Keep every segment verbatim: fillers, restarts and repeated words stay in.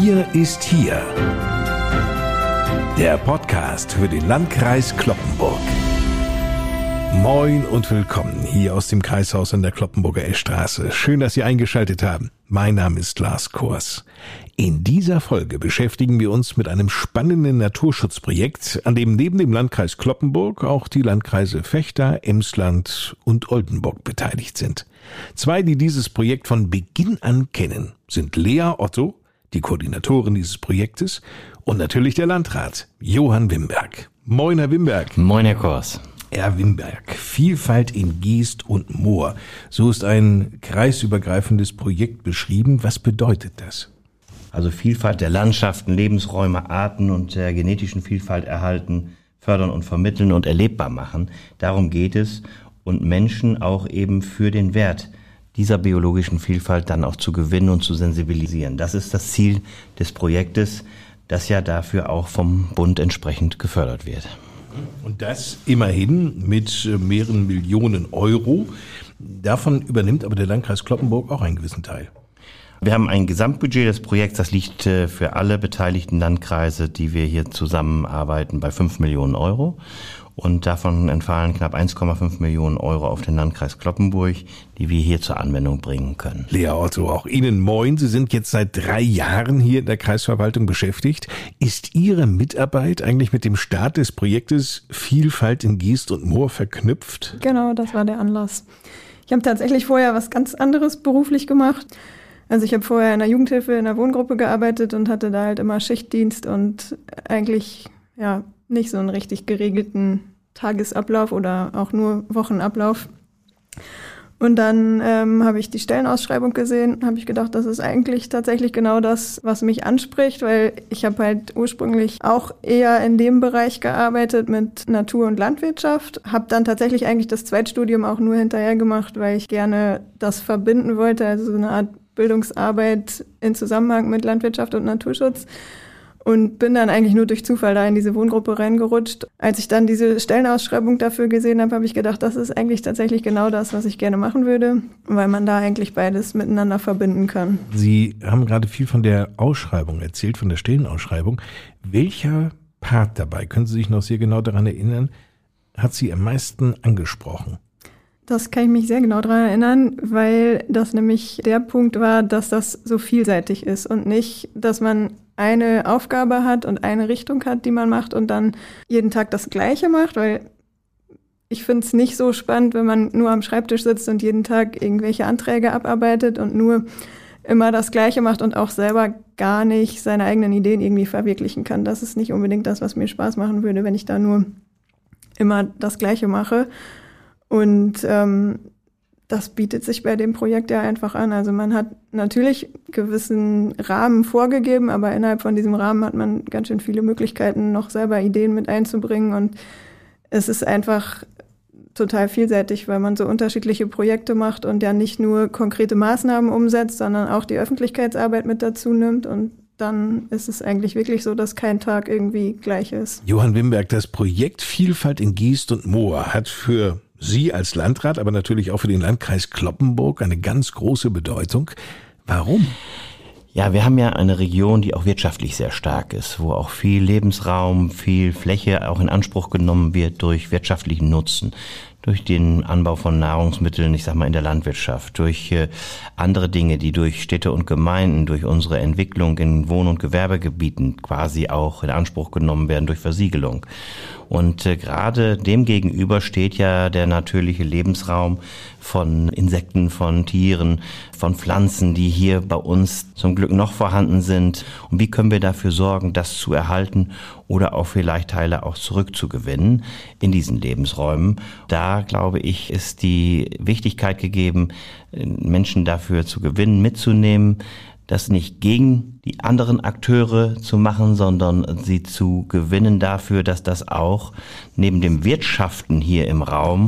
Wir ist hier. Der Podcast für den Landkreis Cloppenburg. Moin und willkommen hier aus dem Kreishaus an der Cloppenburger Eschstraße. Schön, dass Sie eingeschaltet haben. Mein Name ist Lars Kors. In dieser Folge beschäftigen wir uns mit einem spannenden Naturschutzprojekt, an dem neben dem Landkreis Cloppenburg auch die Landkreise Vechta, Emsland und Oldenburg beteiligt sind. Zwei, die dieses Projekt von Beginn an kennen, sind Lea Otto, die Koordinatorin dieses Projektes, und natürlich der Landrat, Johann Wimberg. Moin, Herr Wimberg. Moin, Herr Kors. Herr Wimberg, Vielfalt in Geest und Moor. So ist ein kreisübergreifendes Projekt beschrieben. Was bedeutet das? Also Vielfalt der Landschaften, Lebensräume, Arten und der genetischen Vielfalt erhalten, fördern und vermitteln und erlebbar machen. Darum geht es. Und Menschen auch eben für den Wert dieser biologischen Vielfalt dann auch zu gewinnen und zu sensibilisieren. Das ist das Ziel des Projektes, das ja dafür auch vom Bund entsprechend gefördert wird. Und das immerhin mit mehreren Millionen Euro. Davon übernimmt aber der Landkreis Cloppenburg auch einen gewissen Teil. Wir haben ein Gesamtbudget des Projekts, das liegt für alle beteiligten Landkreise, die wir hier zusammenarbeiten, bei fünf Millionen Euro. Und davon entfallen knapp eins Komma fünf Millionen Euro auf den Landkreis Cloppenburg, die wir hier zur Anwendung bringen können. Lea Otto, auch Ihnen moin. Sie sind jetzt seit drei Jahren hier in der Kreisverwaltung beschäftigt. Ist Ihre Mitarbeit eigentlich mit dem Start des Projektes Vielfalt in Geest und Moor verknüpft? Genau, das war der Anlass. Ich habe tatsächlich vorher was ganz anderes beruflich gemacht. Also ich habe vorher in der Jugendhilfe in der Wohngruppe gearbeitet und hatte da halt immer Schichtdienst und eigentlich ja nicht so einen richtig geregelten Tagesablauf oder auch nur Wochenablauf. Und dann ähm, habe ich die Stellenausschreibung gesehen, habe ich gedacht, das ist eigentlich tatsächlich genau das, was mich anspricht, weil ich habe halt ursprünglich auch eher in dem Bereich gearbeitet mit Natur- und Landwirtschaft, habe dann tatsächlich eigentlich das Zweitstudium auch nur hinterher gemacht, weil ich gerne das verbinden wollte, also so eine Art Bildungsarbeit in Zusammenhang mit Landwirtschaft und Naturschutz. Und bin dann eigentlich nur durch Zufall da in diese Wohngruppe reingerutscht. Als ich dann diese Stellenausschreibung dafür gesehen habe, habe ich gedacht, das ist eigentlich tatsächlich genau das, was ich gerne machen würde, weil man da eigentlich beides miteinander verbinden kann. Sie haben gerade viel von der Ausschreibung erzählt, von der Stellenausschreibung. Welcher Part dabei, können Sie sich noch sehr genau daran erinnern, hat Sie am meisten angesprochen? Das kann ich mich sehr genau daran erinnern, weil das nämlich der Punkt war, dass das so vielseitig ist und nicht, dass man eine Aufgabe hat und eine Richtung hat, die man macht und dann jeden Tag das Gleiche macht, weil ich finde es nicht so spannend, wenn man nur am Schreibtisch sitzt und jeden Tag irgendwelche Anträge abarbeitet und nur immer das Gleiche macht und auch selber gar nicht seine eigenen Ideen irgendwie verwirklichen kann. Das ist nicht unbedingt das, was mir Spaß machen würde, wenn ich da nur immer das Gleiche mache. Und ähm, das bietet sich bei dem Projekt ja einfach an. Also man hat natürlich gewissen Rahmen vorgegeben, aber innerhalb von diesem Rahmen hat man ganz schön viele Möglichkeiten, noch selber Ideen mit einzubringen. Und es ist einfach total vielseitig, weil man so unterschiedliche Projekte macht und ja nicht nur konkrete Maßnahmen umsetzt, sondern auch die Öffentlichkeitsarbeit mit dazu nimmt. Und dann ist es eigentlich wirklich so, dass kein Tag irgendwie gleich ist. Johann Wimberg, das Projekt Vielfalt in Geest und Moor hat für Sie als Landrat, aber natürlich auch für den Landkreis Cloppenburg eine ganz große Bedeutung. Warum? Ja, wir haben ja eine Region, die auch wirtschaftlich sehr stark ist, wo auch viel Lebensraum, viel Fläche auch in Anspruch genommen wird durch wirtschaftlichen Nutzen, durch den Anbau von Nahrungsmitteln, ich sag mal in der Landwirtschaft, durch äh, andere Dinge, die durch Städte und Gemeinden, durch unsere Entwicklung in Wohn- und Gewerbegebieten quasi auch in Anspruch genommen werden durch Versiegelung. Und äh, gerade dem gegenüber steht ja der natürliche Lebensraum von Insekten, von Tieren, von Pflanzen, die hier bei uns zum Glück noch vorhanden sind. Und wie können wir dafür sorgen, das zu erhalten oder auch vielleicht Teile auch zurückzugewinnen in diesen Lebensräumen? Da, glaube ich, ist die Wichtigkeit gegeben, Menschen dafür zu gewinnen, mitzunehmen, das nicht gegen die anderen Akteure zu machen, sondern sie zu gewinnen dafür, dass das auch neben dem Wirtschaften hier im Raum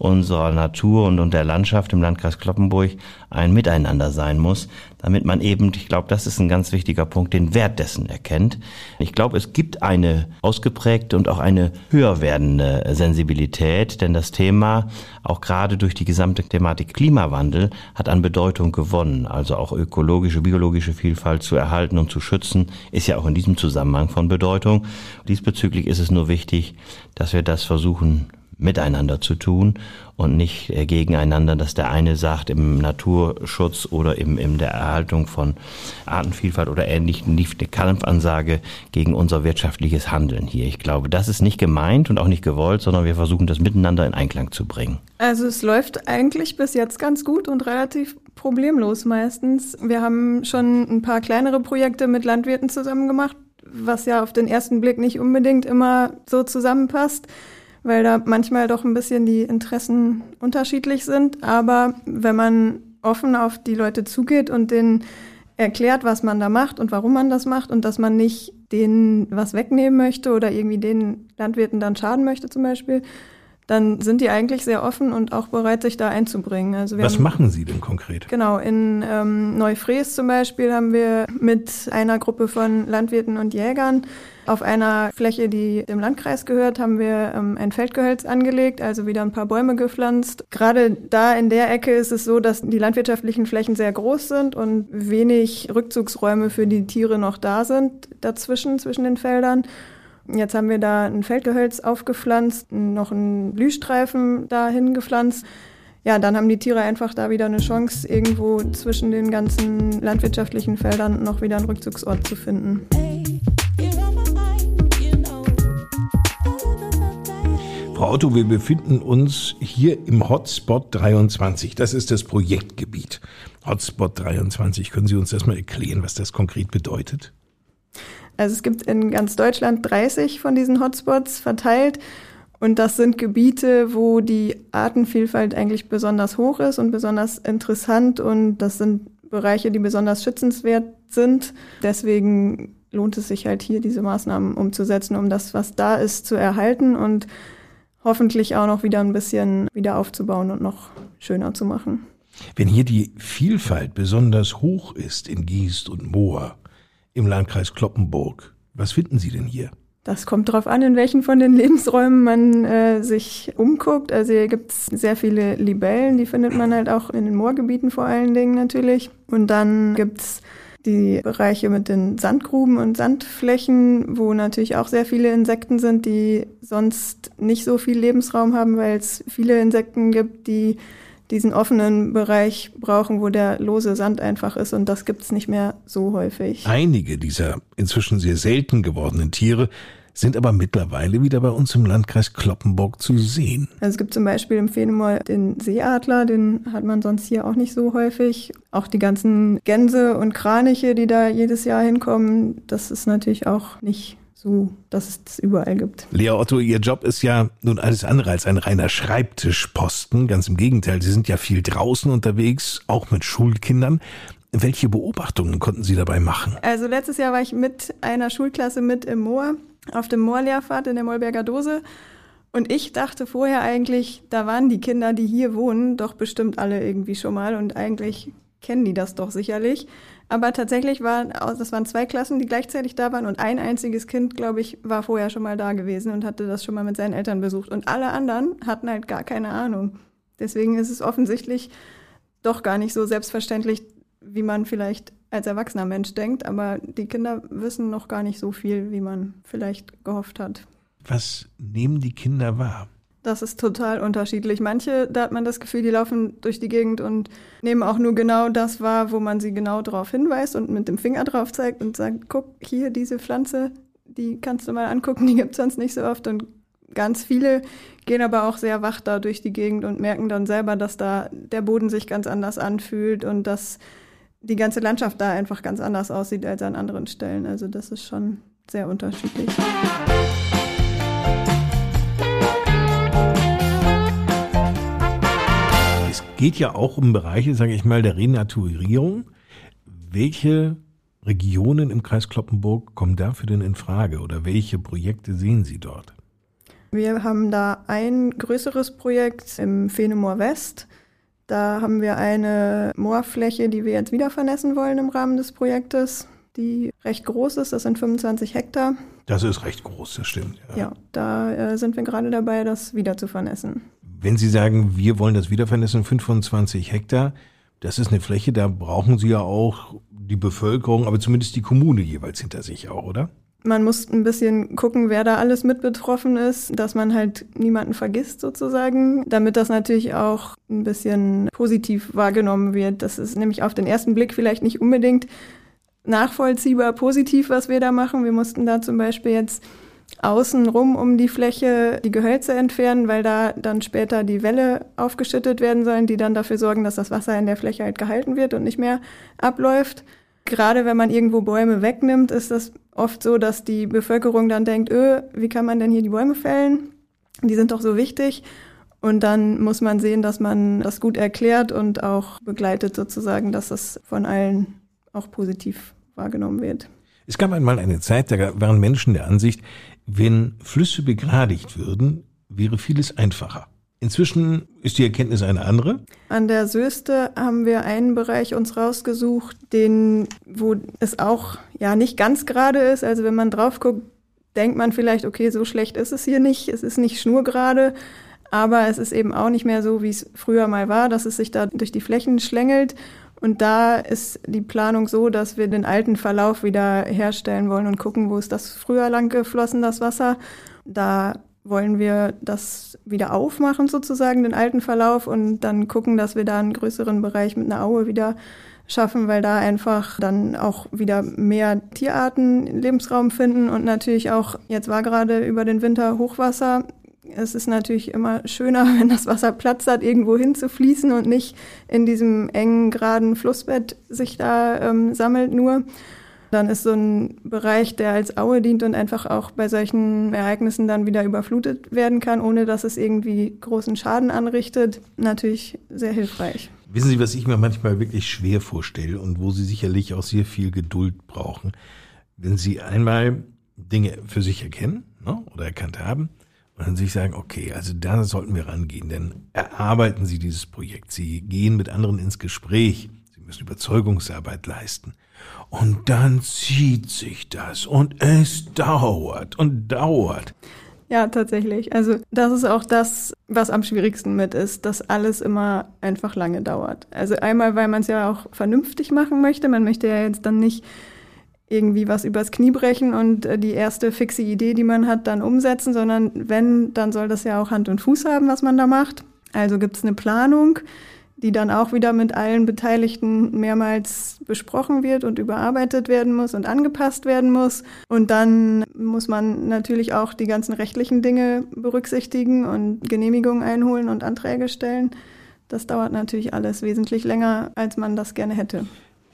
unserer Natur und, und der Landschaft im Landkreis Cloppenburg ein Miteinander sein muss, damit man eben, ich glaube, das ist ein ganz wichtiger Punkt, den Wert dessen erkennt. Ich glaube, es gibt eine ausgeprägte und auch eine höher werdende Sensibilität, denn das Thema, auch gerade durch die gesamte Thematik Klimawandel, hat an Bedeutung gewonnen. Also auch ökologische, biologische Vielfalt zu erhalten und zu schützen, ist ja auch in diesem Zusammenhang von Bedeutung. Diesbezüglich ist es nur wichtig, dass wir das versuchen, miteinander zu tun und nicht äh, gegeneinander, dass der eine sagt, im Naturschutz oder im, in der Erhaltung von Artenvielfalt oder Ähnlichem lief eine Kampfansage gegen unser wirtschaftliches Handeln hier. Ich glaube, das ist nicht gemeint und auch nicht gewollt, sondern wir versuchen das miteinander in Einklang zu bringen. Also es läuft eigentlich bis jetzt ganz gut und relativ problemlos meistens. Wir haben schon ein paar kleinere Projekte mit Landwirten zusammen gemacht, was ja auf den ersten Blick nicht unbedingt immer so zusammenpasst, weil da manchmal doch ein bisschen die Interessen unterschiedlich sind. Aber wenn man offen auf die Leute zugeht und denen erklärt, was man da macht und warum man das macht und dass man nicht denen was wegnehmen möchte oder irgendwie den Landwirten dann schaden möchte zum Beispiel, dann sind die eigentlich sehr offen und auch bereit, sich da einzubringen. Also wir was haben, machen Sie denn konkret? Genau, in ähm, Neufries zum Beispiel haben wir mit einer Gruppe von Landwirten und Jägern auf einer Fläche, die dem Landkreis gehört, haben wir ähm, ein Feldgehölz angelegt, also wieder ein paar Bäume gepflanzt. Gerade da in der Ecke ist es so, dass die landwirtschaftlichen Flächen sehr groß sind und wenig Rückzugsräume für die Tiere noch da sind dazwischen, zwischen den Feldern. Jetzt haben wir da ein Feldgehölz aufgepflanzt, noch einen Blühstreifen dahin gepflanzt. Ja, dann haben die Tiere einfach da wieder eine Chance, irgendwo zwischen den ganzen landwirtschaftlichen Feldern noch wieder einen Rückzugsort zu finden. Frau Otto, wir befinden uns hier im Hotspot dreiundzwanzig. Das ist das Projektgebiet. Hotspot dreiundzwanzig. Können Sie uns das mal erklären, was das konkret bedeutet? Also es gibt in ganz Deutschland dreißig von diesen Hotspots verteilt und das sind Gebiete, wo die Artenvielfalt eigentlich besonders hoch ist und besonders interessant und das sind Bereiche, die besonders schützenswert sind. Deswegen lohnt es sich halt hier, diese Maßnahmen umzusetzen, um das, was da ist, zu erhalten und hoffentlich auch noch wieder ein bisschen wieder aufzubauen und noch schöner zu machen. Wenn hier die Vielfalt besonders hoch ist in Giest und Moor, im Landkreis Cloppenburg. Was finden Sie denn hier? Das kommt darauf an, in welchen von den Lebensräumen man äh, sich umguckt. Also hier gibt es sehr viele Libellen, die findet man halt auch in den Moorgebieten vor allen Dingen natürlich. Und dann gibt es die Bereiche mit den Sandgruben und Sandflächen, wo natürlich auch sehr viele Insekten sind, die sonst nicht so viel Lebensraum haben, weil es viele Insekten gibt, die diesen offenen Bereich brauchen, wo der lose Sand einfach ist und das gibt's nicht mehr so häufig. Einige dieser inzwischen sehr selten gewordenen Tiere sind aber mittlerweile wieder bei uns im Landkreis Cloppenburg zu sehen. Also es gibt zum Beispiel im Veenemoor den Seeadler, den hat man sonst hier auch nicht so häufig. Auch die ganzen Gänse und Kraniche, die da jedes Jahr hinkommen, das ist natürlich auch nicht so, dass es das überall gibt. Lea Otto, Ihr Job ist ja nun alles andere als ein reiner Schreibtischposten. Ganz im Gegenteil, Sie sind ja viel draußen unterwegs, auch mit Schulkindern. Welche Beobachtungen konnten Sie dabei machen? Also letztes Jahr war ich mit einer Schulklasse mit im Moor, auf dem Moorlehrpfad in der Mollberger Dose. Und ich dachte vorher eigentlich, da waren die Kinder, die hier wohnen, doch bestimmt alle irgendwie schon mal. Und eigentlich kennen die das doch sicherlich. Aber tatsächlich waren, das waren zwei Klassen, die gleichzeitig da waren und ein einziges Kind, glaube ich, war vorher schon mal da gewesen und hatte das schon mal mit seinen Eltern besucht. Und alle anderen hatten halt gar keine Ahnung. Deswegen ist es offensichtlich doch gar nicht so selbstverständlich, wie man vielleicht als erwachsener Mensch denkt. Aber die Kinder wissen noch gar nicht so viel, wie man vielleicht gehofft hat. Was nehmen die Kinder wahr? Das ist total unterschiedlich. Manche, da hat man das Gefühl, die laufen durch die Gegend und nehmen auch nur genau das wahr, wo man sie genau darauf hinweist und mit dem Finger drauf zeigt und sagt, guck, hier diese Pflanze, die kannst du mal angucken, die gibt es sonst nicht so oft. Und ganz viele gehen aber auch sehr wach da durch die Gegend und merken dann selber, dass da der Boden sich ganz anders anfühlt und dass die ganze Landschaft da einfach ganz anders aussieht als an anderen Stellen. Also das ist schon sehr unterschiedlich. Es geht ja auch um Bereiche, sage ich mal, der Renaturierung. Welche Regionen im Kreis Cloppenburg kommen dafür denn in Frage oder welche Projekte sehen Sie dort? Wir haben da ein größeres Projekt im Fehnemoor West. Da haben wir eine Moorfläche, die wir jetzt wieder vernässen wollen im Rahmen des Projektes, die recht groß ist. Das sind fünfundzwanzig Hektar. Das ist recht groß, das stimmt. Ja, ja da äh, sind wir gerade dabei, das wieder zu vernässen. Wenn Sie sagen, wir wollen das wieder vernässen, fünfundzwanzig Hektar, das ist eine Fläche, da brauchen Sie ja auch die Bevölkerung, aber zumindest die Kommune jeweils hinter sich auch, oder? Man muss ein bisschen gucken, wer da alles mit betroffen ist, dass man halt niemanden vergisst sozusagen, damit das natürlich auch ein bisschen positiv wahrgenommen wird. Das ist nämlich auf den ersten Blick vielleicht nicht unbedingt nachvollziehbar positiv, was wir da machen. Wir mussten da zum Beispiel jetzt außenrum um die Fläche die Gehölze entfernen, weil da dann später die Wälle aufgeschüttet werden sollen, die dann dafür sorgen, dass das Wasser in der Fläche halt gehalten wird und nicht mehr abläuft. Gerade wenn man irgendwo Bäume wegnimmt, ist das oft so, dass die Bevölkerung dann denkt, öh, wie kann man denn hier die Bäume fällen? Die sind doch so wichtig. Und dann muss man sehen, dass man das gut erklärt und auch begleitet sozusagen, dass das von allen auch positiv wahrgenommen wird. Es gab einmal eine Zeit, da waren Menschen der Ansicht, wenn Flüsse begradigt würden, wäre vieles einfacher. Inzwischen ist die Erkenntnis eine andere. An der Söste haben wir einen Bereich uns rausgesucht, den, wo es auch ja nicht ganz gerade ist. Also wenn man drauf guckt, denkt man vielleicht, okay, so schlecht ist es hier nicht. Es ist nicht schnurgerade, aber es ist eben auch nicht mehr so, wie es früher mal war, dass es sich da durch die Flächen schlängelt. Und da ist die Planung so, dass wir den alten Verlauf wieder herstellen wollen und gucken, wo ist das früher lang geflossen, das Wasser. Da wollen wir das wieder aufmachen sozusagen, den alten Verlauf, und dann gucken, dass wir da einen größeren Bereich mit einer Aue wieder schaffen, weil da einfach dann auch wieder mehr Tierarten Lebensraum finden und natürlich auch, jetzt war gerade über den Winter Hochwasser. Es ist natürlich immer schöner, wenn das Wasser Platz hat, irgendwo hinzufließen und nicht in diesem engen, geraden Flussbett sich da ähm, sammelt nur. Dann ist so ein Bereich, der als Aue dient und einfach auch bei solchen Ereignissen dann wieder überflutet werden kann, ohne dass es irgendwie großen Schaden anrichtet, natürlich sehr hilfreich. Wissen Sie, was ich mir manchmal wirklich schwer vorstelle und wo Sie sicherlich auch sehr viel Geduld brauchen, wenn Sie einmal Dinge für sich erkennen, ne, oder erkannt haben und dann sich sagen, okay, also da sollten wir rangehen, denn erarbeiten Sie dieses Projekt, Sie gehen mit anderen ins Gespräch, Sie müssen Überzeugungsarbeit leisten. Und dann zieht sich das und es dauert und dauert. Ja, tatsächlich. Also das ist auch das, was am schwierigsten mit ist, dass alles immer einfach lange dauert. Also einmal, weil man es ja auch vernünftig machen möchte. Man möchte ja jetzt dann nicht irgendwie was übers Knie brechen und die erste fixe Idee, die man hat, dann umsetzen, sondern wenn, dann soll das ja auch Hand und Fuß haben, was man da macht. Also gibt es eine Planung, die dann auch wieder mit allen Beteiligten mehrmals besprochen wird und überarbeitet werden muss und angepasst werden muss. Und dann muss man natürlich auch die ganzen rechtlichen Dinge berücksichtigen und Genehmigungen einholen und Anträge stellen. Das dauert natürlich alles wesentlich länger, als man das gerne hätte.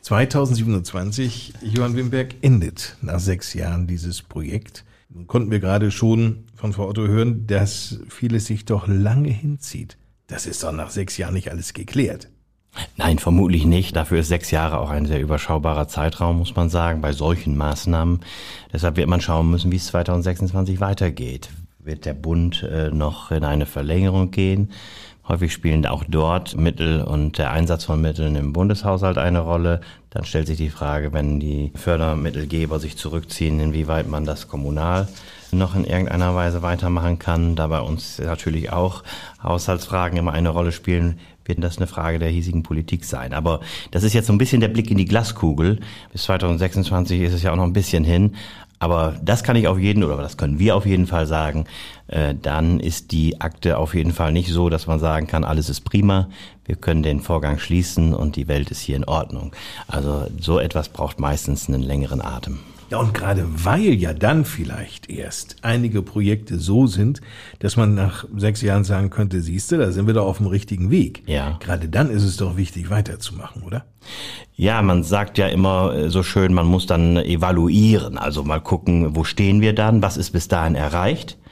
zweitausendsiebenundzwanzig, Johann Wimberg, endet nach sechs Jahren dieses Projekt. Nun konnten wir gerade schon von Frau Otto hören, dass vieles sich doch lange hinzieht. Das ist doch nach sechs Jahren nicht alles geklärt. Nein, vermutlich nicht. Dafür ist sechs Jahre auch ein sehr überschaubarer Zeitraum, muss man sagen, bei solchen Maßnahmen. Deshalb wird man schauen müssen, wie es zweitausendsechsundzwanzig weitergeht. Wird der Bund äh, noch in eine Verlängerung gehen? Häufig spielen auch dort Mittel und der Einsatz von Mitteln im Bundeshaushalt eine Rolle. Dann stellt sich die Frage, wenn die Fördermittelgeber sich zurückziehen, inwieweit man das kommunal noch in irgendeiner Weise weitermachen kann. Da bei uns natürlich auch Haushaltsfragen immer eine Rolle spielen, wird das eine Frage der hiesigen Politik sein. Aber das ist jetzt so ein bisschen der Blick in die Glaskugel. Bis zweitausendsechsundzwanzig ist es ja auch noch ein bisschen hin. Aber das kann ich auf jeden, oder das können wir auf jeden Fall sagen, äh, dann ist die Akte auf jeden Fall nicht so, dass man sagen kann, alles ist prima, wir können den Vorgang schließen und die Welt ist hier in Ordnung. Also so etwas braucht meistens einen längeren Atem. Ja, und gerade weil ja dann vielleicht erst einige Projekte so sind, dass man nach sechs Jahren sagen könnte, siehste, da sind wir doch auf dem richtigen Weg. Ja. Gerade dann ist es doch wichtig, weiterzumachen, oder? Ja, man sagt ja immer so schön, man muss dann evaluieren, also mal gucken, wo stehen wir dann, was ist bis dahin erreicht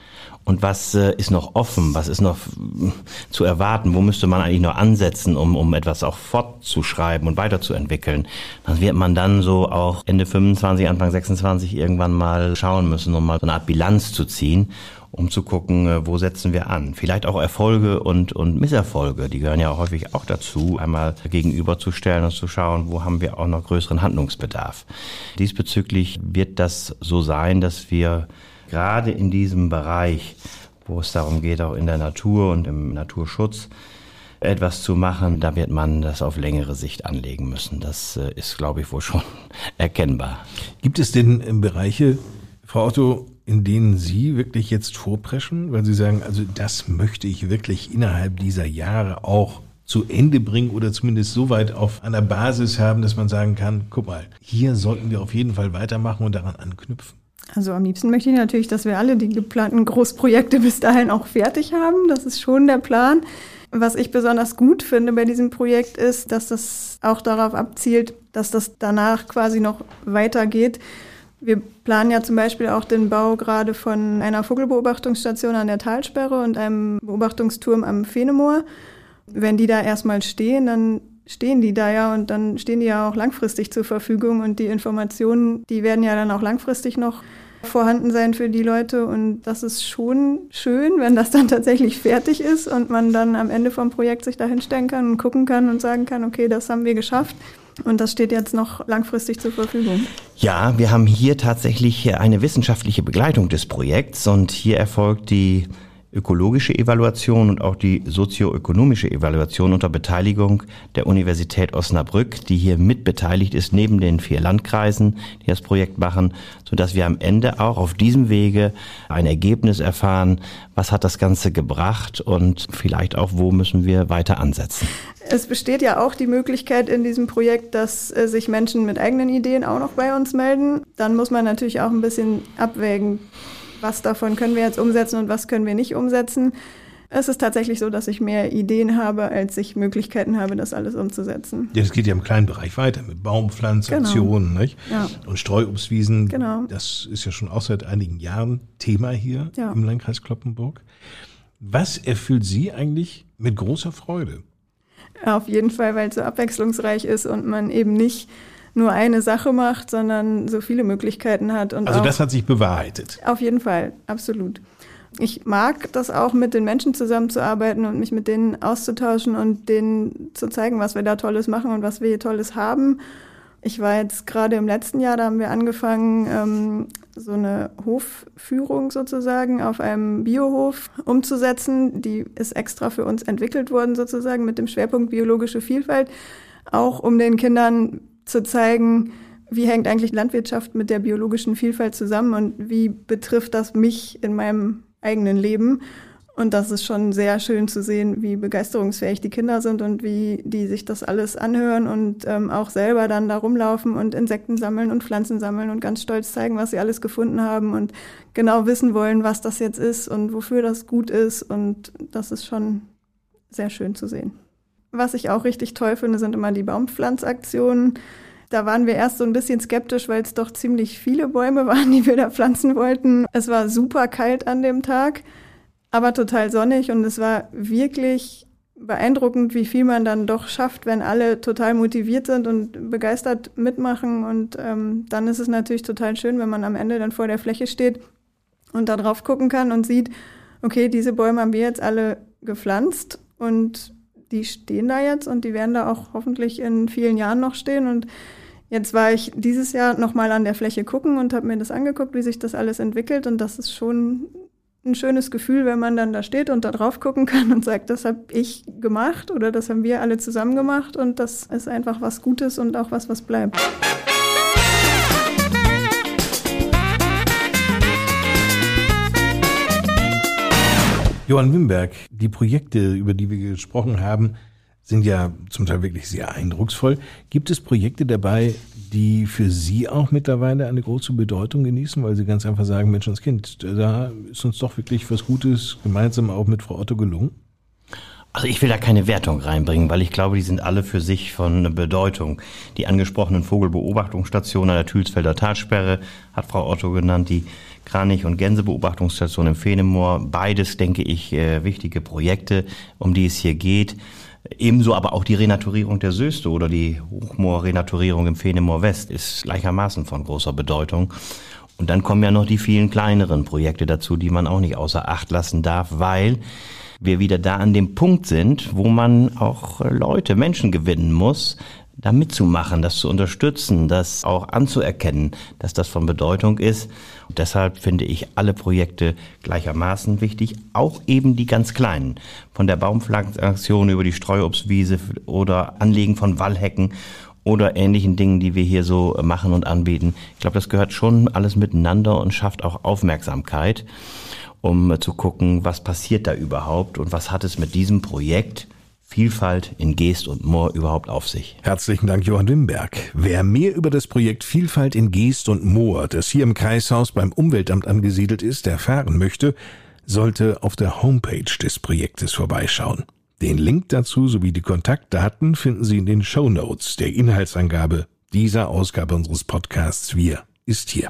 und was äh, ist noch offen, was ist noch äh, zu erwarten, wo müsste man eigentlich noch ansetzen, um, um etwas auch fortzuschreiben und weiterzuentwickeln. Dann wird man dann so auch Ende fünfundzwanzig, Anfang sechsundzwanzig irgendwann mal schauen müssen, um mal so eine Art Bilanz zu ziehen, um zu gucken, wo setzen wir an. Vielleicht auch Erfolge und, und Misserfolge, die gehören ja auch häufig auch dazu, einmal gegenüberzustellen und zu schauen, wo haben wir auch noch größeren Handlungsbedarf. Diesbezüglich wird das so sein, dass wir gerade in diesem Bereich, wo es darum geht, auch in der Natur und im Naturschutz etwas zu machen, da wird man das auf längere Sicht anlegen müssen. Das ist, glaube ich, wohl schon erkennbar. Gibt es denn Bereiche, Frau Otto, in denen Sie wirklich jetzt vorpreschen, weil Sie sagen, also das möchte ich wirklich innerhalb dieser Jahre auch zu Ende bringen oder zumindest so weit auf einer Basis haben, dass man sagen kann, guck mal, hier sollten wir auf jeden Fall weitermachen und daran anknüpfen? Also am liebsten möchte ich natürlich, dass wir alle die geplanten Großprojekte bis dahin auch fertig haben. Das ist schon der Plan. Was ich besonders gut finde bei diesem Projekt ist, dass das auch darauf abzielt, dass das danach quasi noch weitergeht. Wir planen ja zum Beispiel auch den Bau gerade von einer Vogelbeobachtungsstation an der Talsperre und einem Beobachtungsturm am Feenemoor. Wenn die da erstmal stehen, dann stehen die da ja und dann stehen die ja auch langfristig zur Verfügung und die Informationen, die werden ja dann auch langfristig noch vorhanden sein für die Leute und das ist schon schön, wenn das dann tatsächlich fertig ist und man dann am Ende vom Projekt sich da hinstellen kann und gucken kann und sagen kann, okay, das haben wir geschafft. Und das steht jetzt noch langfristig zur Verfügung. Ja, wir haben hier tatsächlich eine wissenschaftliche Begleitung des Projekts und hier erfolgt die ökologische Evaluation und auch die sozioökonomische Evaluation unter Beteiligung der Universität Osnabrück, die hier mitbeteiligt ist, neben den vier Landkreisen, die das Projekt machen, sodass wir am Ende auch auf diesem Wege ein Ergebnis erfahren, was hat das Ganze gebracht und vielleicht auch, wo müssen wir weiter ansetzen. Es besteht ja auch die Möglichkeit in diesem Projekt, dass äh, sich Menschen mit eigenen Ideen auch noch bei uns melden. Dann muss man natürlich auch ein bisschen abwägen, was davon können wir jetzt umsetzen und was können wir nicht umsetzen. Es ist tatsächlich so, dass ich mehr Ideen habe, als ich Möglichkeiten habe, das alles umzusetzen. Ja, das geht ja im kleinen Bereich weiter mit Baumpflanzaktionen, genau. Nicht? Ja. Und Streuobstwiesen. Genau. Das ist ja schon auch seit einigen Jahren Thema hier ja. im Landkreis Cloppenburg. Was erfüllt Sie eigentlich mit großer Freude? Auf jeden Fall, weil es so abwechslungsreich ist und man eben nicht nur eine Sache macht, sondern so viele Möglichkeiten hat. Und also auch, das hat sich bewahrheitet? Auf jeden Fall, absolut. Ich mag das auch, mit den Menschen zusammenzuarbeiten und mich mit denen auszutauschen und denen zu zeigen, was wir da Tolles machen und was wir hier Tolles haben. Ich war jetzt gerade im letzten Jahr, da haben wir angefangen, ähm, so eine Hofführung sozusagen auf einem Biohof umzusetzen. Die ist extra für uns entwickelt worden sozusagen mit dem Schwerpunkt biologische Vielfalt, auch um den Kindern zu zeigen, wie hängt eigentlich Landwirtschaft mit der biologischen Vielfalt zusammen und wie betrifft das mich in meinem eigenen Leben. Und das ist schon sehr schön zu sehen, wie begeisterungsfähig die Kinder sind und wie die sich das alles anhören und ähm, auch selber dann da rumlaufen und Insekten sammeln und Pflanzen sammeln und ganz stolz zeigen, was sie alles gefunden haben und genau wissen wollen, was das jetzt ist und wofür das gut ist. Und das ist schon sehr schön zu sehen. Was ich auch richtig toll finde, sind immer die Baumpflanzaktionen. Da waren wir erst so ein bisschen skeptisch, weil es doch ziemlich viele Bäume waren, die wir da pflanzen wollten. Es war super kalt an dem Tag, aber total sonnig und es war wirklich beeindruckend, wie viel man dann doch schafft, wenn alle total motiviert sind und begeistert mitmachen. Und ähm, dann ist es natürlich total schön, wenn man am Ende dann vor der Fläche steht und da drauf gucken kann und sieht, okay, diese Bäume haben wir jetzt alle gepflanzt und die stehen da jetzt und die werden da auch hoffentlich in vielen Jahren noch stehen. Und jetzt war ich dieses Jahr nochmal an der Fläche gucken und habe mir das angeguckt, wie sich das alles entwickelt. Und das ist schon ein schönes Gefühl, wenn man dann da steht und da drauf gucken kann und sagt, das habe ich gemacht oder das haben wir alle zusammen gemacht. Und das ist einfach was Gutes und auch was, was bleibt. Johann Wimberg, die Projekte, über die wir gesprochen haben, sind ja zum Teil wirklich sehr eindrucksvoll. Gibt es Projekte dabei, die für Sie auch mittlerweile eine große Bedeutung genießen, weil Sie ganz einfach sagen, Mensch und Kind, da ist uns doch wirklich was Gutes gemeinsam auch mit Frau Otto gelungen? Also ich will da keine Wertung reinbringen, weil ich glaube, die sind alle für sich von Bedeutung. Die angesprochenen Vogelbeobachtungsstationen an der Thülsfelder Talsperre hat Frau Otto genannt, die Kranich- und Gänsebeobachtungsstation im Feenemoor. Beides, denke ich, wichtige Projekte, um die es hier geht. Ebenso aber auch die Renaturierung der Söste oder die Hochmoor-Renaturierung im Feenemoor West ist gleichermaßen von großer Bedeutung. Und dann kommen ja noch die vielen kleineren Projekte dazu, die man auch nicht außer Acht lassen darf, weil wir wieder da an dem Punkt sind, wo man auch Leute, Menschen gewinnen muss, da mitzumachen, das zu unterstützen, das auch anzuerkennen, dass das von Bedeutung ist. Und deshalb finde ich alle Projekte gleichermaßen wichtig, auch eben die ganz kleinen. Von der Baumpflanzaktion über die Streuobstwiese oder Anlegen von Wallhecken oder ähnlichen Dingen, die wir hier so machen und anbieten. Ich glaube, das gehört schon alles miteinander und schafft auch Aufmerksamkeit, um zu gucken, was passiert da überhaupt und was hat es mit diesem Projekt Vielfalt in Geest und Moor überhaupt auf sich. Herzlichen Dank, Johann Wimberg. Wer mehr über das Projekt Vielfalt in Geest und Moor, das hier im Kreishaus beim Umweltamt angesiedelt ist, erfahren möchte, sollte auf der Homepage des Projektes vorbeischauen. Den Link dazu sowie die Kontaktdaten finden Sie in den Shownotes der Inhaltsangabe dieser Ausgabe unseres Podcasts Wir ist hier.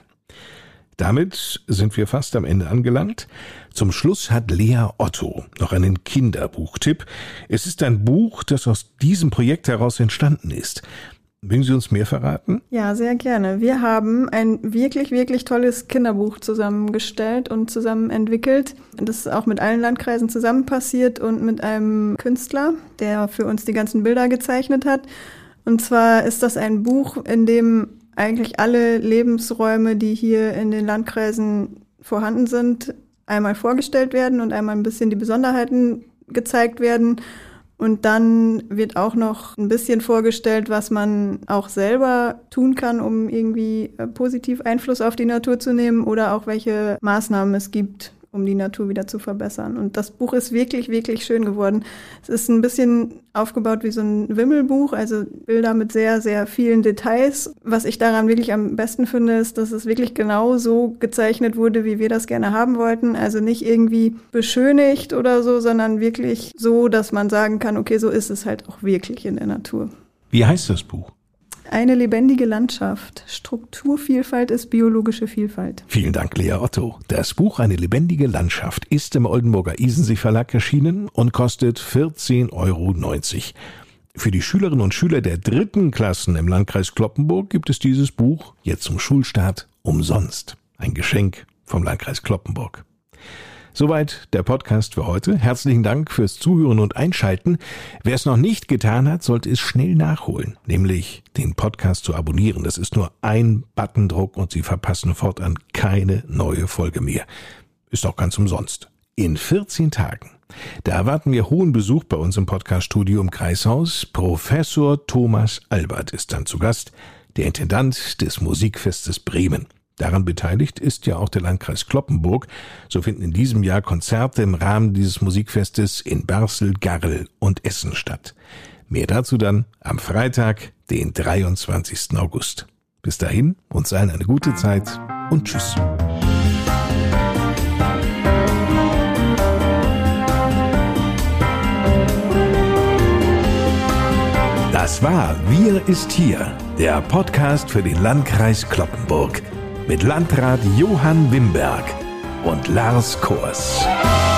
Damit sind wir fast am Ende angelangt. Zum Schluss hat Lea Otto noch einen Kinderbuchtipp. Es ist ein Buch, das aus diesem Projekt heraus entstanden ist. Mögen Sie uns mehr verraten? Ja, sehr gerne. Wir haben ein wirklich, wirklich tolles Kinderbuch zusammengestellt und zusammen entwickelt. Das ist auch mit allen Landkreisen zusammen passiert und mit einem Künstler, der für uns die ganzen Bilder gezeichnet hat. Und zwar ist das ein Buch, in dem eigentlich alle Lebensräume, die hier in den Landkreisen vorhanden sind, einmal vorgestellt werden und einmal ein bisschen die Besonderheiten gezeigt werden. Und dann wird auch noch ein bisschen vorgestellt, was man auch selber tun kann, um irgendwie positiv Einfluss auf die Natur zu nehmen oder auch welche Maßnahmen es gibt, um die Natur wieder zu verbessern. Und das Buch ist wirklich, wirklich schön geworden. Es ist ein bisschen aufgebaut wie so ein Wimmelbuch, also Bilder mit sehr, sehr vielen Details. Was ich daran wirklich am besten finde, ist, dass es wirklich genau so gezeichnet wurde, wie wir das gerne haben wollten. Also nicht irgendwie beschönigt oder so, sondern wirklich so, dass man sagen kann, okay, so ist es halt auch wirklich in der Natur. Wie heißt das Buch? Eine lebendige Landschaft. Strukturvielfalt ist biologische Vielfalt. Vielen Dank, Lea Otto. Das Buch Eine lebendige Landschaft ist im Oldenburger Isensee Verlag erschienen und kostet vierzehn Euro neunzig. Für die Schülerinnen und Schüler der dritten Klassen im Landkreis Cloppenburg gibt es dieses Buch jetzt zum Schulstart umsonst. Ein Geschenk vom Landkreis Cloppenburg. Soweit der Podcast für heute. Herzlichen Dank fürs Zuhören und Einschalten. Wer es noch nicht getan hat, sollte es schnell nachholen, nämlich den Podcast zu abonnieren. Das ist nur ein Buttondruck und Sie verpassen fortan keine neue Folge mehr. Ist auch ganz umsonst. In vierzehn Tagen. Da erwarten wir hohen Besuch bei uns im Podcaststudio im Kreishaus. Professor Thomas Albert ist dann zu Gast, der Intendant des Musikfestes Bremen. Daran beteiligt ist ja auch der Landkreis Cloppenburg. So finden in diesem Jahr Konzerte im Rahmen dieses Musikfestes in Barßel, Garrel und Essen statt. Mehr dazu dann am Freitag, den dreiundzwanzigsten August. Bis dahin, uns allen eine gute Zeit und tschüss. Das war Wir ist hier, der Podcast für den Landkreis Cloppenburg. Mit Landrat Johann Wimberg und Lars Kors.